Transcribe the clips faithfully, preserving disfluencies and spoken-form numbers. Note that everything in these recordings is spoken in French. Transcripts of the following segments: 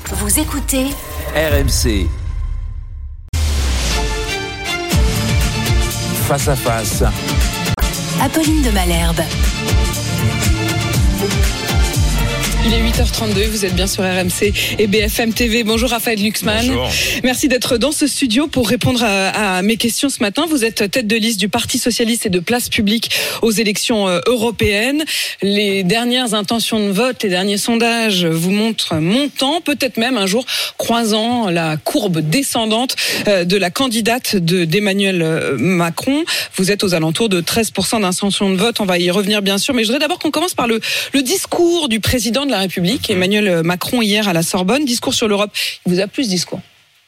Vous écoutez R M C. Face à face. Apolline de Malherbe. Il est huit heures trente-deux, vous êtes bien sur R M C et B F M T V. Bonjour Raphaël Glucksmann. Bonjour. Merci d'être dans ce studio pour répondre à, à mes questions ce matin. Vous êtes tête de liste du Parti Socialiste et de Place Publique aux élections européennes. Les dernières intentions de vote, les derniers sondages vous montrent montant, peut-être même un jour croisant la courbe descendante de la candidate de, d'Emmanuel Macron. Vous êtes aux alentours de treize pour cent d'intention de vote. On va y revenir bien sûr, mais je voudrais d'abord qu'on commence par le, le discours du président de la République, Emmanuel Macron, hier à la Sorbonne. Discours sur l'Europe. Il vous a plu ce discours ?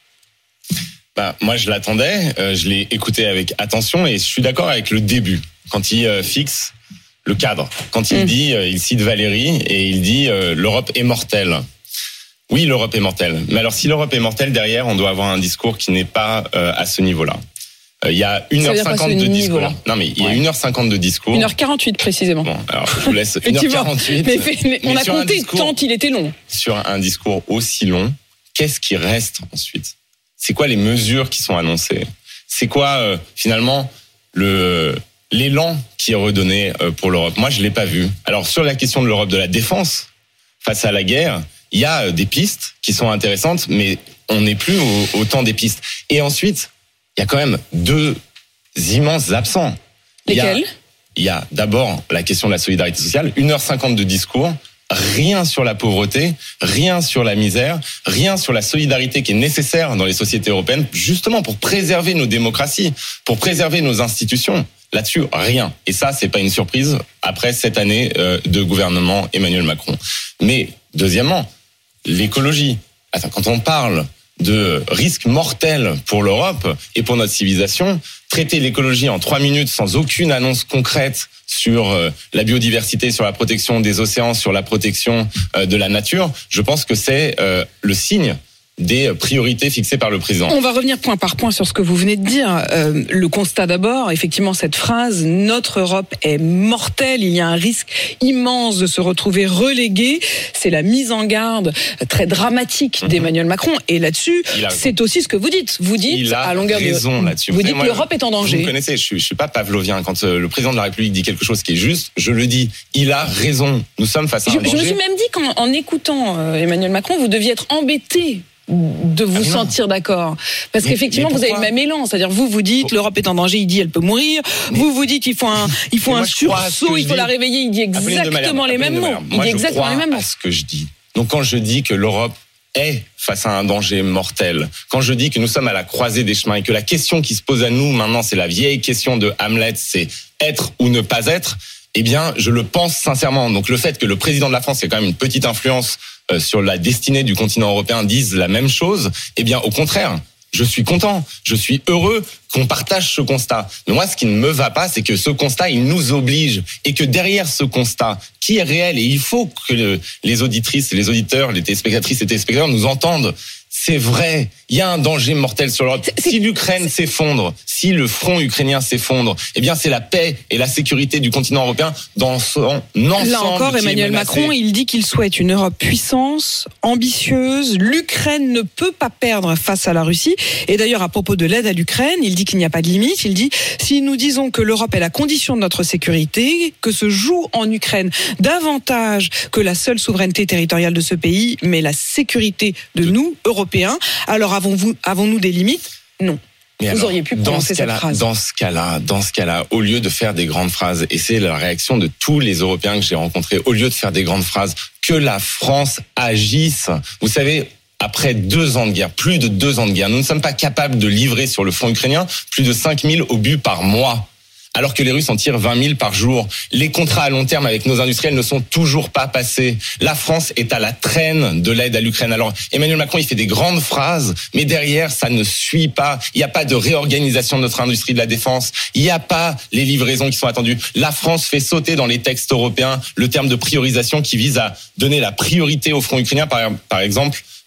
Bah, moi, je l'attendais. Euh, je l'ai écouté avec attention et je suis d'accord avec le début. Quand il euh, fixe le cadre. Quand il mmh. dit, euh, il cite Valérie et il dit euh, l'Europe est mortelle. Oui, l'Europe est mortelle. Mais alors, si l'Europe est mortelle, derrière, on doit avoir un discours qui n'est pas euh, à ce niveau-là. Il y a une heure cinquante de discours. Là. Non, mais il y a ouais. une heure cinquante de discours. une heure quarante-huit précisément. Bon, alors je vous laisse une heure quarante-huit. mais, mais, mais on a compté discours, tant il était long. Sur un discours aussi long, qu'est-ce qui reste ensuite ? C'est quoi les mesures qui sont annoncées ? C'est quoi euh, finalement le l'élan qui est redonné euh, pour l'Europe ? Moi, je l'ai pas vu. Alors sur la question de l'Europe de la défense face à la guerre, il y a euh, des pistes qui sont intéressantes, mais on n'est plus au, au temps des pistes. Et ensuite, il y a quand même deux immenses absents. Lesquels ? Il y a d'abord la question de la solidarité sociale, une heure cinquante de discours, rien sur la pauvreté, rien sur la misère, rien sur la solidarité qui est nécessaire dans les sociétés européennes, justement pour préserver nos démocraties, pour préserver nos institutions. Là-dessus, rien. Et ça, c'est pas une surprise après cette année de gouvernement Emmanuel Macron. Mais deuxièmement, l'écologie. Attends, quand on parle de risques mortels pour l'Europe et pour notre civilisation, traiter l'écologie en trois minutes sans aucune annonce concrète sur la biodiversité, sur la protection des océans, sur la protection de la nature, je pense que c'est le signe des priorités fixées par le président. On va revenir point par point sur ce que vous venez de dire. Euh, le constat d'abord, effectivement, cette phrase « Notre Europe est mortelle, il y a un risque immense de se retrouver relégué », c'est la mise en garde très dramatique d'Emmanuel Macron. Et là-dessus, c'est aussi ce que vous dites. Vous dites, il a à longueur raison de... là-dessus. Vous dites que l'Europe est en danger. Vous me connaissez, je suis, je suis pas pavlovien. Quand le président de la République dit quelque chose qui est juste, je le dis. Il a raison. Nous sommes face à un je, danger. Je me suis même dit qu'en en écoutant Emmanuel Macron, vous deviez être embêté de vous ah sentir d'accord. Parce mais, qu'effectivement, mais vous avez le même élan. C'est-à-dire, vous, vous dites, pour... l'Europe est en danger, il dit, elle peut mourir. Mais... Vous, vous dites, il faut un, il faut un sursaut, il faut dis... la réveiller, il dit exactement les mêmes mots. Il Moi, dit je exactement crois les mêmes mots. à ce que je dis. Donc, quand je dis que l'Europe est face à un danger mortel, quand je dis que nous sommes à la croisée des chemins et que la question qui se pose à nous maintenant, c'est la vieille question de Hamlet, c'est être ou ne pas être, eh bien, je le pense sincèrement. Donc, le fait que le président de la France, qui a quand même une petite influence euh, sur la destinée du continent européen, dise la même chose, eh bien, au contraire, je suis content, je suis heureux qu'on partage ce constat. Mais moi, ce qui ne me va pas, c'est que ce constat, il nous oblige et que derrière ce constat, qui est réel, et il faut que le, les auditrices, les auditeurs, les téléspectatrices et téléspectateurs nous entendent. C'est vrai, il y a un danger mortel sur l'Europe. Si l'Ukraine s'effondre, si le front ukrainien s'effondre, eh bien c'est la paix et la sécurité du continent européen dans son ensemble. Là encore, Emmanuel Macron, il dit qu'il souhaite une Europe puissance, ambitieuse. L'Ukraine ne peut pas perdre face à la Russie. Et d'ailleurs, à propos de l'aide à l'Ukraine, il dit qu'il n'y a pas de limite. Il dit, si nous disons que l'Europe est la condition de notre sécurité, que se joue en Ukraine davantage que la seule souveraineté territoriale de ce pays, mais la sécurité de nous, Européens, alors avons-vous, avons-nous des limites ? Non. Mais Vous alors, auriez pu prononcer cette phrase. Dans ce cas-là, dans ce cas-là, au lieu de faire des grandes phrases, et c'est la réaction de tous les Européens que j'ai rencontrés, au lieu de faire des grandes phrases, que la France agisse. Vous savez, après deux ans de guerre, plus de deux ans de guerre, nous ne sommes pas capables de livrer sur le front ukrainien plus de cinq mille obus par mois. Alors que les Russes en tirent vingt mille par jour. Les contrats à long terme avec nos industriels ne sont toujours pas passés. La France est à la traîne de l'aide à l'Ukraine. Alors, Emmanuel Macron, il fait des grandes phrases, mais derrière, ça ne suit pas. Il n'y a pas de réorganisation de notre industrie de la défense. Il n'y a pas les livraisons qui sont attendues. La France fait sauter dans les textes européens le terme de priorisation qui vise à donner la priorité au front ukrainien, par, par exemple,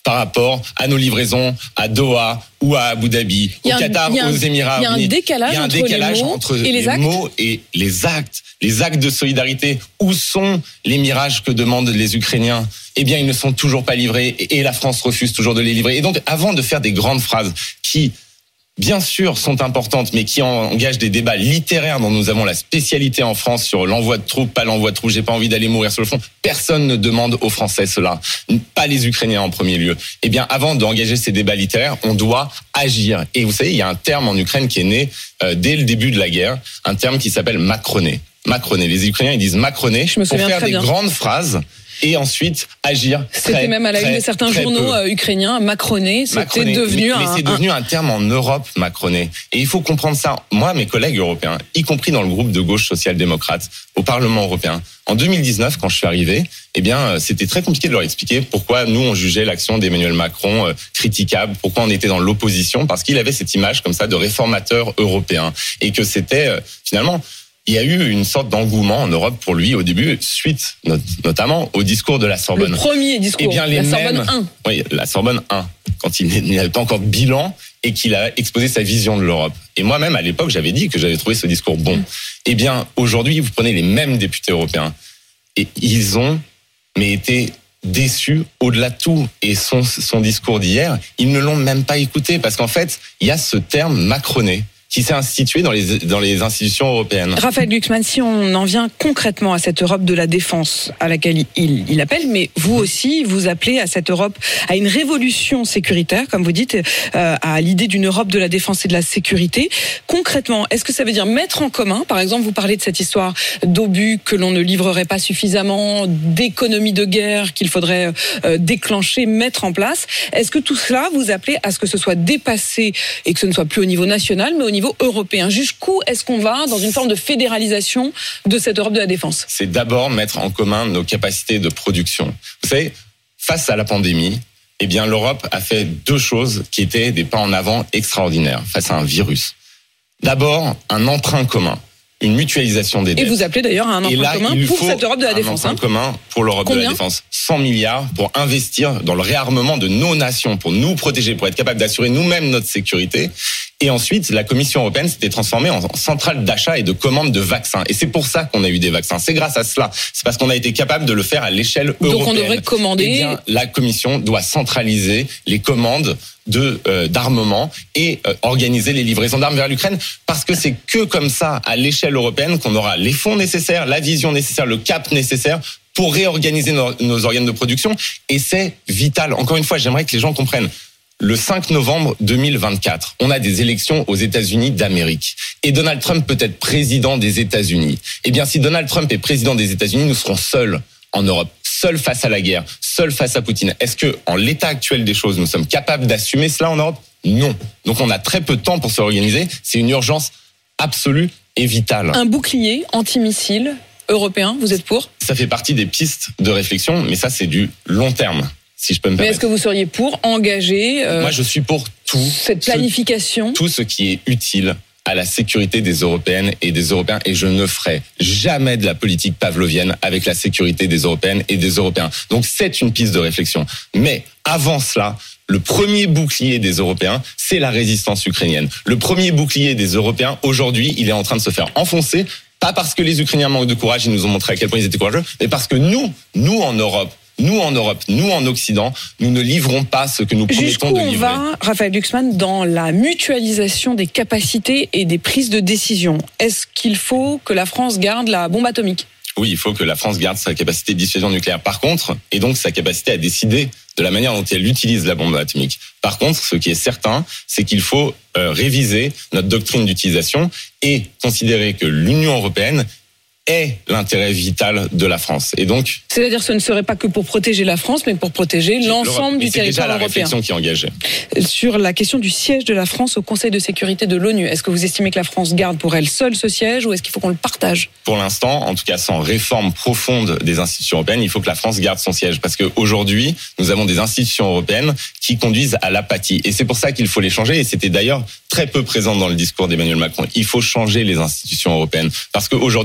par rapport à nos livraisons à Doha ou à Abu Dhabi, au Qatar, un, aux Émirats Unis. Il y a un décalage, il y a un entre, décalage les mots, entre et les, les mots et les actes. Les actes de solidarité. Où sont les mirages que demandent les Ukrainiens ? Eh bien, ils ne sont toujours pas livrés et la France refuse toujours de les livrer. Et donc, avant de faire des grandes phrases qui, bien sûr, sont importantes, mais qui engagent des débats littéraires dont nous avons la spécialité en France sur l'envoi de troupes, pas l'envoi de troupes, j'ai pas envie d'aller mourir sur le front. Personne ne demande aux Français cela, pas les Ukrainiens en premier lieu. Eh bien, avant d'engager ces débats littéraires, on doit agir. Et vous savez, il y a un terme en Ukraine qui est né euh, dès le début de la guerre, un terme qui s'appelle macroner. Macroner. Les Ukrainiens, ils disent macroner pour faire des bien. grandes phrases. Et ensuite agir. C'était très, même à la très, une de certains journaux peu. ukrainiens, macroner, c'était macroner. devenu mais, un... Mais c'est devenu un... un terme en Europe, macroner. Et il faut comprendre ça. Moi, mes collègues européens, y compris dans le groupe de gauche social-démocrate, au Parlement européen, en deux mille dix-neuf, quand je suis arrivé, eh bien, c'était très compliqué de leur expliquer pourquoi nous, on jugeait l'action d'Emmanuel Macron euh, critiquable, pourquoi on était dans l'opposition, parce qu'il avait cette image comme ça de réformateur européen. Et que c'était, euh, finalement... Il y a eu une sorte d'engouement en Europe pour lui au début, suite not- notamment au discours de la Sorbonne. Le premier discours, eh bien, les la mêmes, Sorbonne un. Oui, la Sorbonne un, quand il n'avait pas encore de bilan et qu'il a exposé sa vision de l'Europe. Et moi-même, à l'époque, j'avais dit que j'avais trouvé ce discours bon. Mmh. Eh bien, aujourd'hui, vous prenez les mêmes députés européens et ils ont mais été déçus au-delà de tout. Et son, son discours d'hier, ils ne l'ont même pas écouté parce qu'en fait, il y a ce terme macroné qui s'est institué dans les, dans les institutions européennes. Raphaël Glucksmann, si on en vient concrètement à cette Europe de la défense à laquelle il, il appelle, mais vous aussi, vous appelez à cette Europe, à une révolution sécuritaire, comme vous dites, euh, à l'idée d'une Europe de la défense et de la sécurité. Concrètement, est-ce que ça veut dire mettre en commun, par exemple, vous parlez de cette histoire d'obus que l'on ne livrerait pas suffisamment, d'économie de guerre qu'il faudrait euh, déclencher, mettre en place. Est-ce que tout cela, vous appelez à ce que ce soit dépassé et que ce ne soit plus au niveau national, mais au niveau européen? Jusqu'où est-ce qu'on va dans une forme de fédéralisation de cette Europe de la défense? C'est d'abord mettre en commun nos capacités de production. Vous savez, face à la pandémie, eh bien, l'Europe a fait deux choses qui étaient des pas en avant extraordinaires face à un virus. D'abord, un emprunt commun, une mutualisation des dettes. Et vous appelez d'ailleurs à un emprunt là, commun pour cette Europe de la défense. Un emprunt hein. commun pour l'Europe Combien de la défense. cent milliards pour investir dans le réarmement de nos nations, pour nous protéger, pour être capable d'assurer nous-mêmes notre sécurité. Et ensuite, la Commission européenne s'était transformée en centrale d'achat et de commande de vaccins. Et c'est pour ça qu'on a eu des vaccins. C'est grâce à cela. C'est parce qu'on a été capable de le faire à l'échelle européenne. Donc on devrait commander. Eh bien, la Commission doit centraliser les commandes de euh, d'armement et euh, organiser les livraisons d'armes vers l'Ukraine, parce que c'est que comme ça, à l'échelle européenne, qu'on aura les fonds nécessaires, la vision nécessaire, le cap nécessaire pour réorganiser nos, nos organes de production. Et c'est vital. Encore une fois, j'aimerais que les gens comprennent. Le cinq novembre deux mille vingt-quatre, on a des élections aux États-Unis d'Amérique. Et Donald Trump peut être président des États-Unis. Eh bien, si Donald Trump est président des États-Unis, nous serons seuls en Europe, seuls face à la guerre, seuls face à Poutine. Est-ce que, en l'état actuel des choses, nous sommes capables d'assumer cela en Europe? Non. Donc, on a très peu de temps pour se réorganiser. C'est une urgence absolue et vitale. Un bouclier antimissile européen, vous êtes pour? Ça fait partie des pistes de réflexion, mais ça, c'est du long terme. Si je peux me permettre. Mais est-ce que vous seriez pour engager euh, Moi, je suis pour tout. Cette planification. Ce, tout ce qui est utile à la sécurité des Européennes et des Européens. Et je ne ferai jamais de la politique pavlovienne avec la sécurité des Européennes et des Européens. Donc, c'est une piste de réflexion. Mais avant cela, le premier bouclier des Européens, c'est la résistance ukrainienne. Le premier bouclier des Européens, aujourd'hui, il est en train de se faire enfoncer. Pas parce que les Ukrainiens manquent de courage, ils nous ont montré à quel point ils étaient courageux, mais parce que nous, nous en Europe, Nous, en Europe, nous, en Occident, nous ne livrons pas ce que nous promettons de livrer. Jusqu'où on va, Raphaël Glucksmann, dans la mutualisation des capacités et des prises de décision? Est-ce qu'il faut que la France garde la bombe atomique? Oui, il faut que la France garde sa capacité de dissuasion nucléaire. Par contre, et donc sa capacité à décider de la manière dont elle utilise la bombe atomique. Par contre, ce qui est certain, c'est qu'il faut euh, réviser notre doctrine d'utilisation et considérer que l'Union européenne est l'intérêt vital de la France. Et donc, c'est-à-dire que ce ne serait pas que pour protéger la France, mais pour protéger l'ensemble du territoire européen. C'est déjà la réflexion qui est engagée. Sur la question du siège de la France au Conseil de sécurité de l'ONU, est-ce que vous estimez que la France garde pour elle seule ce siège ou est-ce qu'il faut qu'on le partage? Pour l'instant, en tout cas sans réforme profonde des institutions européennes, il faut que la France garde son siège. Parce qu'aujourd'hui, nous avons des institutions européennes qui conduisent à l'apathie. Et c'est pour ça qu'il faut les changer. Et c'était d'ailleurs très peu présent dans le discours d'Emmanuel Macron. Il faut changer les institutions européennes. Parce qu'aujourd'hui, vous avez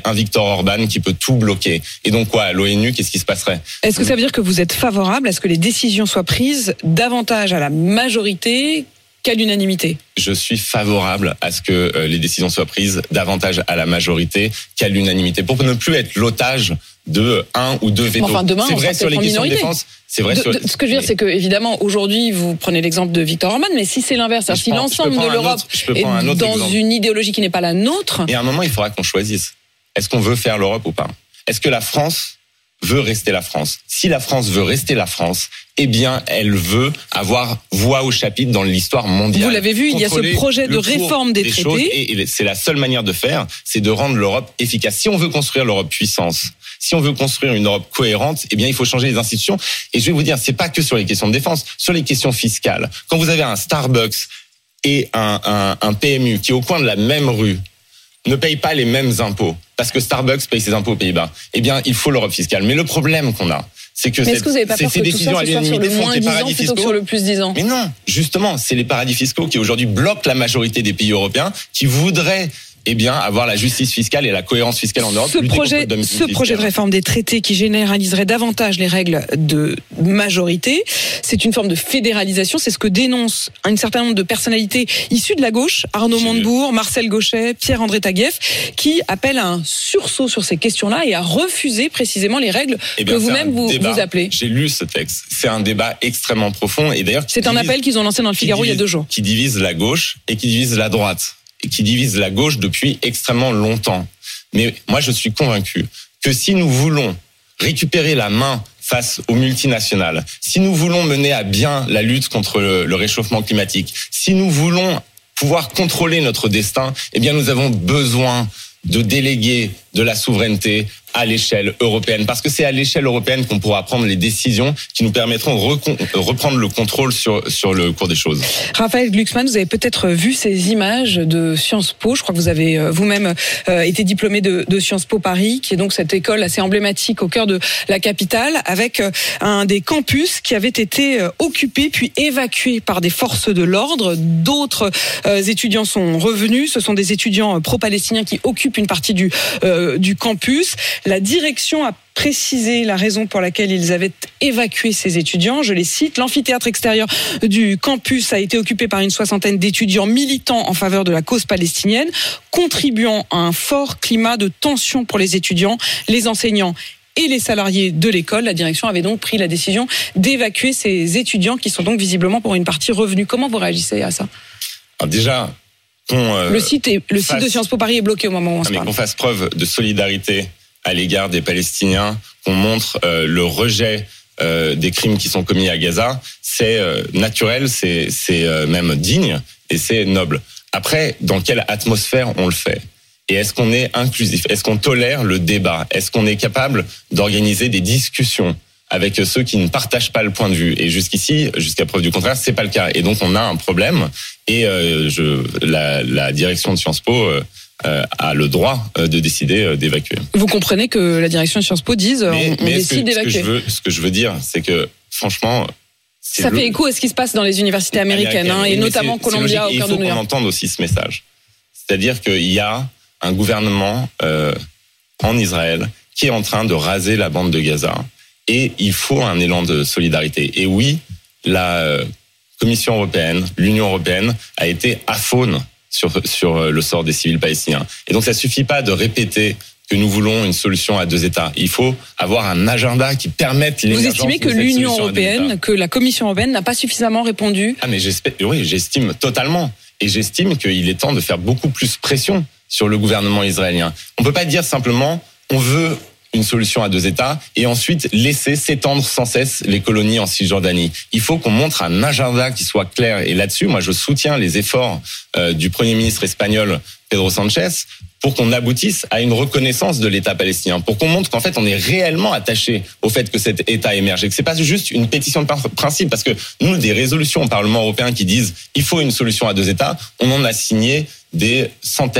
un Viktor Orban qui peut tout bloquer. Et donc quoi, à l'ONU, qu'est-ce qui se passerait ? Est-ce que ça veut dire que vous êtes favorable à ce que les décisions soient prises davantage à la majorité qu'à l'unanimité ? Je suis favorable à ce que euh, les décisions soient prises davantage à la majorité qu'à l'unanimité, pour ne plus être l'otage de un ou deux vétos. Enfin, demain, c'est on vrai sera sur les peut-être en questions de minorité. défense. C'est vrai de, sur... de, ce que je veux dire, c'est que évidemment, aujourd'hui, vous prenez l'exemple de Viktor Orban, mais si c'est l'inverse, Je si prends- l'ensemble je peux de prendre un l'Europe autre- je peux est prendre un autre dans exemple. une idéologie qui n'est pas la nôtre, Et à un moment, il faudra qu'on choisisse. Est-ce qu'on veut faire l'Europe ou pas ? Est-ce que la France veut rester la France ? Si la France veut rester la France, eh bien, elle veut avoir voix au chapitre dans l'histoire mondiale. vous l'avez vu, il y a ce Contrôler projet de le cours réforme des, choses, traités. et, et c'est la seule manière de faire, c'est de rendre l'Europe efficace. Si on veut construire l'Europe puissance, si on veut construire une Europe cohérente, eh bien, il faut changer les institutions. Et je vais vous dire, c'est pas que sur les questions de défense, sur les questions fiscales. Quand vous avez un Starbucks et un, un, un P M U qui, au coin de la même rue, ne payent pas les mêmes impôts, parce que Starbucks paye ses impôts aux Pays-Bas, eh bien, il faut l'Europe fiscale. Mais le problème qu'on a, c'est que Mais est-ce cette- que vous n'avez pas ces- peur ces que tout décisions ça à ce soit sur le l'unanimité font moins que les dix ans paradis plutôt que fiscaux. sur le plus dix ans ? Mais non, justement, c'est les paradis fiscaux qui aujourd'hui bloquent la majorité des pays européens qui voudraient eh bien, avoir la justice fiscale et la cohérence fiscale en Europe. Ce lutter contre projet, le dumping ce projet de fiscal. réforme des traités qui généraliserait davantage les règles de majorité, c'est une forme de fédéralisation. C'est ce que dénoncent un certain nombre de personnalités issues de la gauche, Arnaud J'ai Montebourg, Marcel Gauchet, Pierre-André Taguieff, qui appellent à un sursaut sur ces questions-là et à refuser précisément les règles Eh bien, que c'est vous-même un vous, débat. vous appelez. J'ai lu ce texte. C'est un débat extrêmement profond et d'ailleurs qui C'est un divise- appel qu'ils ont lancé dans le qui Figaro il y a divise- deux jours. Qui divise la gauche et qui divise la droite. Et qui divise la gauche depuis extrêmement longtemps. Mais moi, je suis convaincu que si nous voulons récupérer la main face aux multinationales, si nous voulons mener à bien la lutte contre le, le réchauffement climatique, si nous voulons pouvoir contrôler notre destin, eh bien, nous avons besoin de déléguer de la souveraineté à l'échelle européenne. Parce que c'est à l'échelle européenne qu'on pourra prendre les décisions qui nous permettront de recon- reprendre le contrôle sur, sur le cours des choses. Raphaël Glucksmann, vous avez peut-être vu ces images de Sciences Po. Je crois que vous avez euh, vous-même euh, été diplômé de, de Sciences Po Paris, qui est donc cette école assez emblématique au cœur de la capitale, avec euh, un des campus qui avait été euh, occupé puis évacué par des forces de l'ordre. D'autres euh, étudiants sont revenus. Ce sont des étudiants euh, pro-palestiniens qui occupent une partie du, euh, du campus. La direction a précisé la raison pour laquelle ils avaient évacué ces étudiants. Je les cite. L'amphithéâtre extérieur du campus a été occupé par une soixantaine d'étudiants militants en faveur de la cause palestinienne, contribuant à un fort climat de tension pour les étudiants, les enseignants et les salariés de l'école. La direction avait donc pris la décision d'évacuer ces étudiants qui sont donc visiblement pour une partie revenus. Comment vous réagissez à ça ? Alors déjà, qu'on, euh, Le site est, le fasse- site de Sciences Po Paris est bloqué au moment où on se mais parle. qu'on fasse preuve de solidarité à l'égard des Palestiniens, qu'on montre euh, le rejet euh, des crimes qui sont commis à Gaza, c'est euh, naturel, c'est, c'est euh, même digne et c'est noble. Après, dans quelle atmosphère on le fait ? Et est-ce qu'on est inclusif ? Est-ce qu'on tolère le débat ? Est-ce qu'on est capable d'organiser des discussions avec ceux qui ne partagent pas le point de vue? Et jusqu'ici, jusqu'à preuve du contraire, c'est pas le cas. Et donc, on a un problème. Et euh, je, la, la direction de Sciences Po euh, euh, a le droit euh, de décider euh, d'évacuer. Vous comprenez que la direction de Sciences Po dise euh, Mais, on, on mais ce, que, décide ce, que je d'évacuer. veux, ce que je veux dire, c'est que franchement, c'est Ça le- fait écho à ce qui se passe dans les universités américaines, hein, et Mais notamment c'est- c'est Columbia au logique. cœur Il faut de New qu'on York. entende aussi ce message. C'est-à-dire qu'il y a un gouvernement euh, en Israël qui est en train de raser la bande de Gaza. Et il faut un élan de solidarité. Et oui, la euh, Commission européenne, l'Union européenne a été aphone sur, sur le sort des civils palestiniens. Et donc ça suffit pas de répéter que nous voulons une solution à deux États. Il faut avoir un agenda qui permette Vous l'émergence estimez que de cette l'Union solution à deux États. européenne, que la Commission européenne n'a pas suffisamment répondu? Ah mais j'espère, oui, j'estime totalement. Et j'estime qu'il est temps de faire beaucoup plus pression sur le gouvernement israélien. On peut pas dire simplement on veut une solution à deux États et ensuite laisser s'étendre sans cesse les colonies en Cisjordanie. Il faut qu'on montre un agenda qui soit clair. Et là-dessus, moi, je soutiens les efforts euh, du Premier ministre espagnol Pedro Sánchez pour qu'on aboutisse à une reconnaissance de l'État palestinien, pour qu'on montre qu'en fait, on est réellement attaché au fait que cet État émerge et que c'est pas juste une pétition de principe, parce que nous, des résolutions au Parlement européen qui disent il faut une solution à deux États, on en a signé des centaines.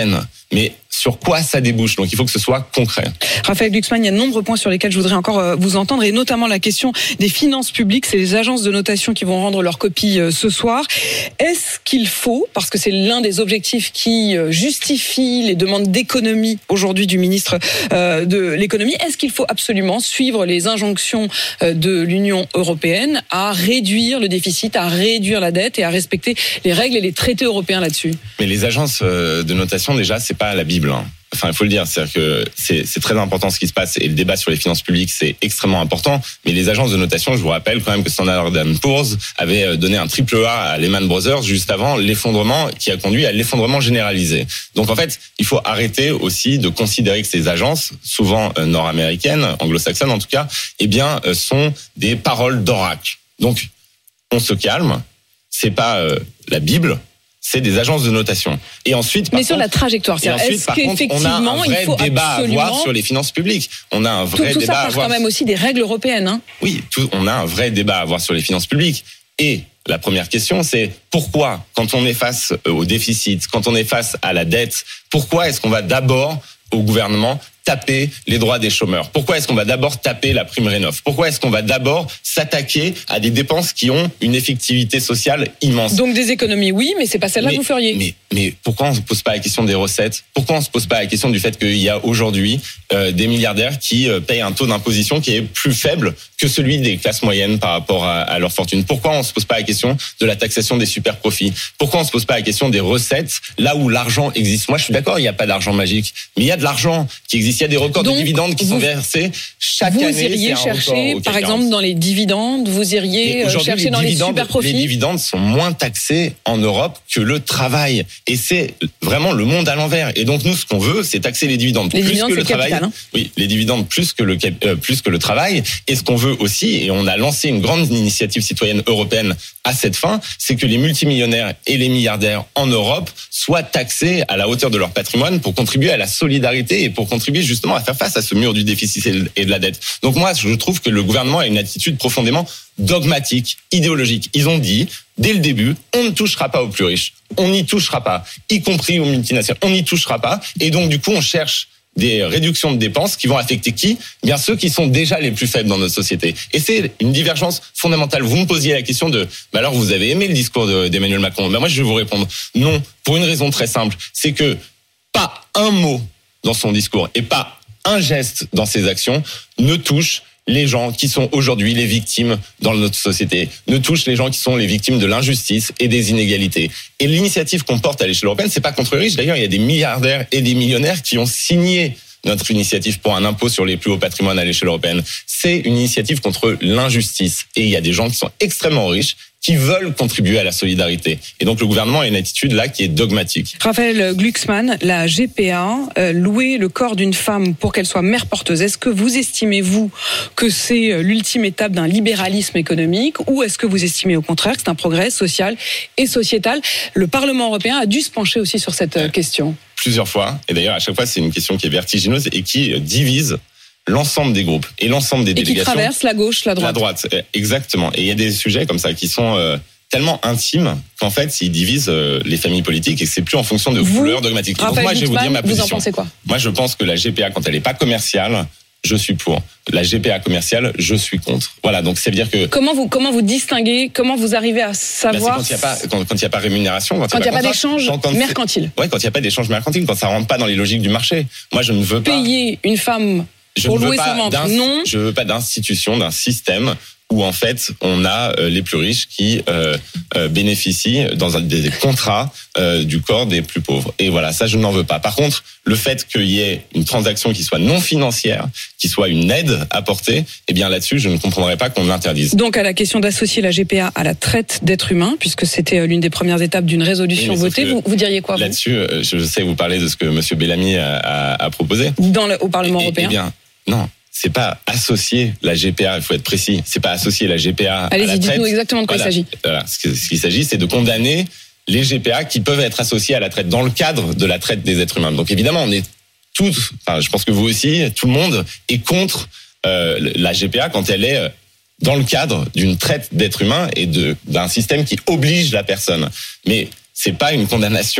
mais sur quoi ça débouche? Donc il faut que ce soit concret. Raphaël Glucksmann, il y a de nombreux points sur lesquels je voudrais encore vous entendre, et notamment la question des finances publiques. C'est les agences de notation qui vont rendre leur copie ce soir. Est-ce qu'il faut, parce que c'est l'un des objectifs qui justifie les demandes d'économie aujourd'hui du ministre de l'économie, est-ce qu'il faut absolument suivre les injonctions de l'Union européenne à réduire le déficit, à réduire la dette et à respecter les règles et les traités européens là-dessus? Mais les agences de notation, déjà, c'est pas la Bible. Hein. Enfin, il faut le dire, c'est-à-dire que c'est, c'est très important ce qui se passe, et le débat sur les finances publiques, c'est extrêmement important. Mais les agences de notation, je vous rappelle quand même que Standard and Poor's avait donné un triple A à Lehman Brothers juste avant l'effondrement qui a conduit à l'effondrement généralisé. Donc en fait, il faut arrêter aussi de considérer que ces agences, souvent nord-américaines, anglo-saxonnes en tout cas, eh bien, sont des paroles d'oracle. Donc, on se calme. C'est pas euh, la Bible. C'est des agences de notation. Et ensuite, par mais sur contre, la trajectoire, c'est ensuite, est-ce par contre, on a un vrai il faut débat absolument... à avoir sur les finances publiques. On a un vrai tout, tout débat ça à part avoir. quand même aussi des règles européennes. Hein. Oui, tout, on a un vrai débat à avoir sur les finances publiques. Et la première question, c'est pourquoi, quand on est face au déficit, quand on est face à la dette, pourquoi est-ce qu'on va d'abord, au gouvernement, taper les droits des chômeurs? Pourquoi est-ce qu'on va d'abord taper la prime rénov? Pourquoi est-ce qu'on va d'abord s'attaquer à des dépenses qui ont une effectivité sociale immense? Donc des économies, oui, mais c'est pas celle-là que vous feriez. Mais, mais pourquoi on ne se pose pas la question des recettes? Pourquoi on ne se pose pas la question du fait qu'il y a aujourd'hui euh, des milliardaires qui euh, payent un taux d'imposition qui est plus faible que celui des classes moyennes par rapport à, à leur fortune? Pourquoi on ne se pose pas la question de la taxation des super profits? Pourquoi on ne se pose pas la question des recettes là où l'argent existe? Moi, je suis d'accord, il n'y a pas d'argent magique, mais il y a de l'argent qui existe. Il y a des records Donc, de dividendes qui vous, sont versés chaque vous année. Vous iriez chercher, par exemple, dans les dividendes, vous iriez chercher les dans les super profits? Les dividendes sont moins taxés en Europe que le travail. Et c'est vraiment le monde à l'envers. Et donc, nous, ce qu'on veut, c'est taxer les dividendes les plus dividendes, que le travail. Capital, hein. Oui, les dividendes plus que le, euh, plus que le travail. Et ce qu'on veut aussi, et on a lancé une grande initiative citoyenne européenne à cette fin, c'est que les multimillionnaires et les milliardaires en Europe soient taxés à la hauteur de leur patrimoine pour contribuer à la solidarité et pour contribuer justement à faire face à ce mur du déficit et de la dette. Donc moi, je trouve que le gouvernement a une attitude profondément dogmatique, idéologique. Ils ont dit, dès le début, on ne touchera pas aux plus riches. On n'y touchera pas, y compris aux multinationales. On n'y touchera pas. Et donc, du coup, on cherche des réductions de dépenses qui vont affecter qui? Bien ceux qui sont déjà les plus faibles dans notre société. Et c'est une divergence fondamentale. Vous me posiez la question de, bah alors vous avez aimé le discours de, d'Emmanuel Macron? Ben moi, je vais vous répondre non, pour une raison très simple. C'est que pas un mot dans son discours et pas un geste dans ses actions ne touche les gens qui sont aujourd'hui les victimes dans notre société, ne touche les gens qui sont les victimes de l'injustice et des inégalités. Et l'initiative qu'on porte à l'échelle européenne, c'est pas contre les riches. D'ailleurs, il y a des milliardaires et des millionnaires qui ont signé notre initiative pour un impôt sur les plus hauts patrimoines à l'échelle européenne. C'est une initiative contre l'injustice. Et il y a des gens qui sont extrêmement riches qui veulent contribuer à la solidarité. Et donc le gouvernement a une attitude là qui est dogmatique. Raphaël Glucksmann, la G P A, euh, louer le corps d'une femme pour qu'elle soit mère porteuse, est-ce que vous estimez, vous, que c'est l'ultime étape d'un libéralisme économique, ou est-ce que vous estimez au contraire que c'est un progrès social et sociétal? Le Parlement européen a dû se pencher aussi sur cette ouais. question. Plusieurs fois, et d'ailleurs à chaque fois c'est une question qui est vertigineuse et qui divise l'ensemble des groupes et l'ensemble des et délégations. Et qui traverse la gauche, la droite. La droite, exactement. Et il y a des sujets comme ça qui sont euh, tellement intimes qu'en fait, ils divisent euh, les familles politiques et que c'est plus en fonction de vous, couleurs dogmatiques. Raphaël Donc moi, je vais vous dire ma position. Vous en pensez quoi? Moi, je pense que la G P A, quand elle n'est pas commerciale, je suis pour. La G P A commerciale, je suis contre. Voilà, donc ça veut dire que... Comment vous, comment vous distinguez, comment vous arrivez à savoir... Bah c'est quand il n'y a pas, quand, quand il y a pas rémunération, quand, quand il n'y a, a pas d'échange mercantile. Ouais, quand il n'y a pas d'échange mercantile, quand ça rentre pas dans les logiques du marché. Moi, je ne veux pas... Payer une femme je pour ne veux louer pas son ventre, non. Je veux pas d'institution, d'un système où en fait on a euh, les plus riches qui euh, euh, bénéficient dans un, des contrats euh, du corps des plus pauvres. Et voilà, ça je n'en veux pas. Par contre, le fait qu'il y ait une transaction qui soit non financière, qui soit une aide apportée, eh bien là-dessus je ne comprendrais pas qu'on l'interdise. Donc à la question d'associer la G P A à la traite d'êtres humains, puisque c'était l'une des premières étapes d'une résolution oui, votée, vous, vous diriez quoi? Là-dessus, euh, je sais vous parlez de ce que M. Bellamy a, a, a proposé. Dans le, au Parlement et, européen. Eh bien, non. C'est pas associer la G P A, il faut être précis. C'est pas associer la G P A Allez-y, à la traite. dites-nous exactement de quoi voilà. il s'agit. Voilà. Ce qu'il s'agit, c'est de condamner les G P A qui peuvent être associés à la traite dans le cadre de la traite des êtres humains. Donc évidemment, on est tous, enfin, je pense que vous aussi, tout le monde est contre euh, la G P A quand elle est dans le cadre d'une traite d'êtres humains et de d'un système qui oblige la personne. Mais c'est pas une condamnation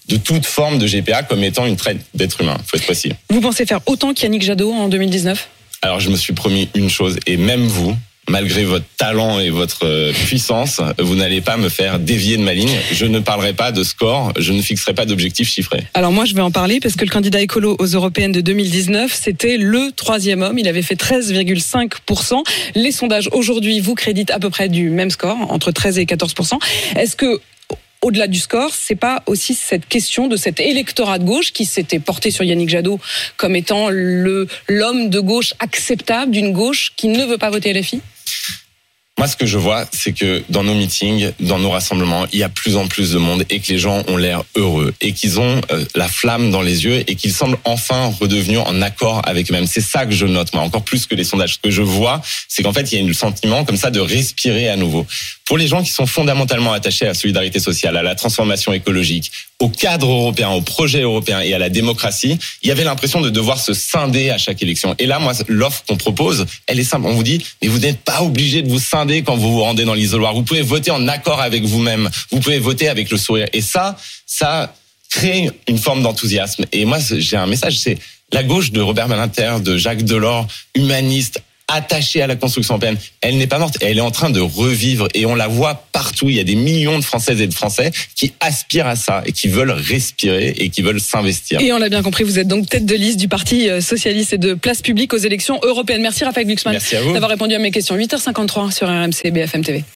de toute forme de G P A comme étant une traite d'être humain. Faut être précis. Vous pensez faire autant qu'Yannick Jadot en deux mille dix-neuf ? Alors, je me suis promis une chose, et même vous, malgré votre talent et votre puissance, vous n'allez pas me faire dévier de ma ligne. Je ne parlerai pas de score, je ne fixerai pas d'objectifs chiffrés. Alors moi, je vais en parler parce que le candidat écolo aux européennes de deux mille dix-neuf, c'était le troisième homme. Il avait fait treize virgule cinq pour cent. Les sondages aujourd'hui vous créditent à peu près du même score, entre treize et quatorze pour cent. Est-ce que au-delà du score, c'est pas aussi cette question de cet électorat de gauche qui s'était porté sur Yannick Jadot comme étant le, l'homme de gauche acceptable d'une gauche qui ne veut pas voter L F I ? Moi, ce que je vois, c'est que dans nos meetings, dans nos rassemblements, il y a plus en plus de monde et que les gens ont l'air heureux et qu'ils ont euh, la flamme dans les yeux et qu'ils semblent enfin redevenus en accord avec eux-mêmes. C'est ça que je note, moi, encore plus que les sondages. Ce que je vois, c'est qu'en fait, il y a un sentiment comme ça de respirer à nouveau. Pour les gens qui sont fondamentalement attachés à la solidarité sociale, à la transformation écologique, au cadre européen, au projet européen et à la démocratie, il y avait l'impression de devoir se scinder à chaque élection. Et là, moi, l'offre qu'on propose, elle est simple. On vous dit, mais vous n'êtes pas obligé de vous scinder quand vous vous rendez dans l'isoloir. Vous pouvez voter en accord avec vous-même. Vous pouvez voter avec le sourire. Et ça, ça crée une forme d'enthousiasme. Et moi, j'ai un message, c'est la gauche de Robert Badinter, de Jacques Delors, humaniste, attachée à la construction européenne, elle n'est pas morte, elle est en train de revivre et on la voit partout. Il y a des millions de Françaises et de Français qui aspirent à ça et qui veulent respirer et qui veulent s'investir. Et on l'a bien compris, vous êtes donc tête de liste du Parti socialiste et de Place Publique aux élections européennes. Merci Raphaël Glucksmann Merci à vous d'avoir répondu à mes questions. huit heures cinquante-trois sur R M C B F M T V.